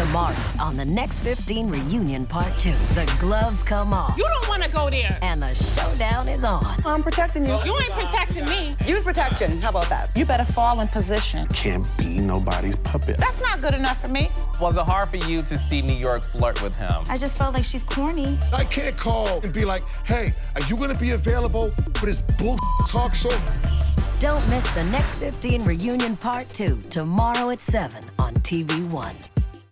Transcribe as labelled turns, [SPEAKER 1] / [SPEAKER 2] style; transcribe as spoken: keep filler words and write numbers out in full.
[SPEAKER 1] Tomorrow on the Next fifteen Reunion Part two. The gloves come off.
[SPEAKER 2] You don't want to go there.
[SPEAKER 1] And the showdown is on.
[SPEAKER 3] I'm protecting you.
[SPEAKER 2] You ain't protecting me.
[SPEAKER 3] Use protection. How about that?
[SPEAKER 4] You better fall in position.
[SPEAKER 5] Can't be nobody's puppet.
[SPEAKER 4] That's not good enough for me.
[SPEAKER 6] Was it hard for you to see New York flirt with him?
[SPEAKER 7] I just felt like she's corny.
[SPEAKER 8] I can't call and be like, hey, are you gonna be available for this bull talk show?
[SPEAKER 1] Don't miss the Next fifteen Reunion Part two tomorrow at seven on T V one.